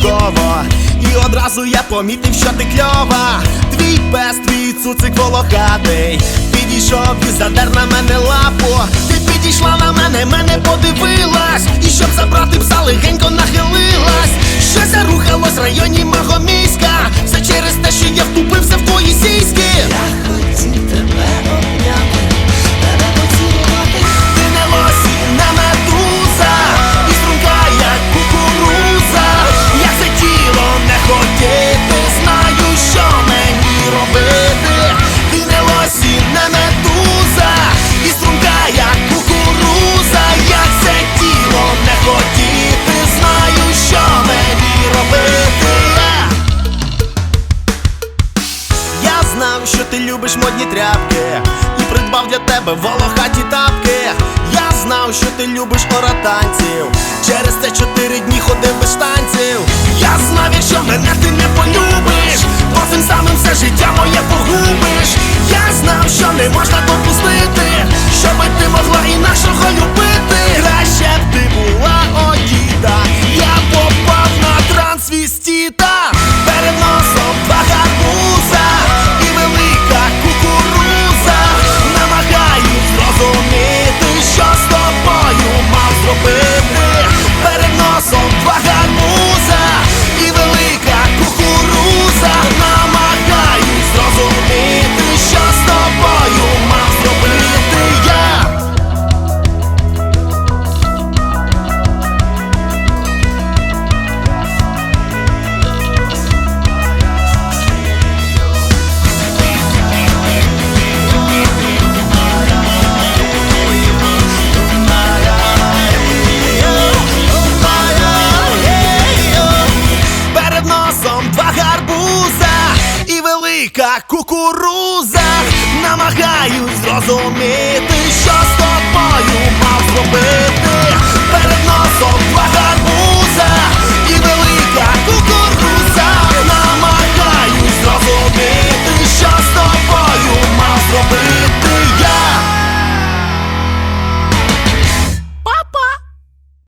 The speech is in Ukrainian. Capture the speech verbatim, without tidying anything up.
чудово, і одразу я помітив, що ти кльова. Твій пес, твій цуцик волохатий підійшов і задер на мене лапу. Ти підійшла на мене, мене подивилась, і щоб забрати пса, легенько нахилилась. Щось зарухалось в районі мого міська, все через те, що я втупився в твої сіськи. Я хотів тебе обняти, тебе поцілувати. Ти не лосіна медуза, і струнка, як кукуруза. Як це тіло не хотіти, знаю, що мені робити. Ти не лосіна медуза, і струнка, як кукуруза. Як це тіло не хотіти, знаю, що мені робити. Я знав, що ти любиш модні тряпки, і придбав для тебе волохаті тапки. Я знав, що ти любиш оратанців, через це чотири дні ходив без штанців. Я знав, якщо мене ти не полюбиш, то цим самим все життя моє погубиш. Я знав, що не можна допустити, щоби ти могла інакшого любити. Краще б ти була одіта, я попав на трансвістіта. Перед носом два гарбуза і велика кукуруза. Намагаюсь зрозуміти, що з тобою мав зробити. Перед носом два гарбуза і велика кукуруза. Намагаюсь зрозуміти, що з тобою мав зробити я. Перед носом два гарбуза і велика кукуруза. Намагаюсь зрозуміти,